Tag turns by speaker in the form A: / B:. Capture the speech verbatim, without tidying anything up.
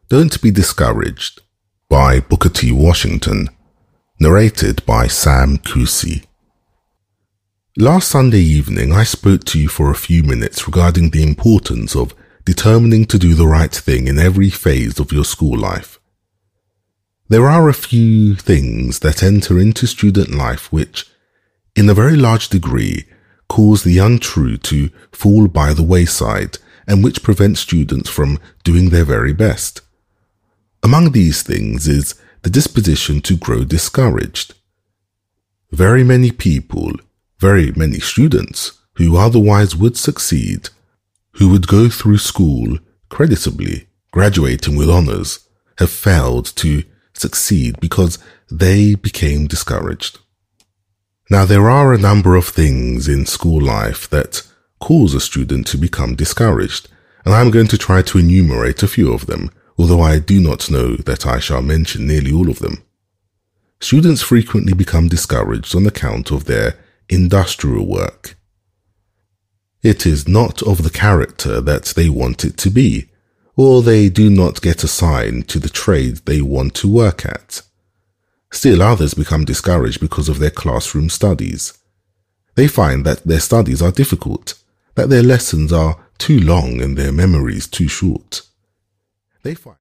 A: Don't Be Discouraged by Booker T. Washington, narrated by Sam Kusi. Last Sunday evening, I spoke to you for a few minutes regarding the importance of determining to do the right thing in every phase of your school life. There are a few things that enter into student life which, in a very large degree, cause the untrue to fall by the wayside and which prevent students from doing their very best. Among these things is the disposition to grow discouraged. Very many people, very many students who otherwise would succeed, who would go through school creditably, graduating with honors, have failed to succeed because they became discouraged. Now, there are a number of things in school life that cause a student to become discouraged, and I'm going to try to enumerate a few of them, although I do not know that I shall mention nearly all of them. Students frequently become discouraged on account of their industrial work. It is not of the character that they want it to be, or they do not get assigned to the trade they want to work at. Still others become discouraged because of their classroom studies. They find that their studies are difficult, that their lessons are too long and their memories too short. They find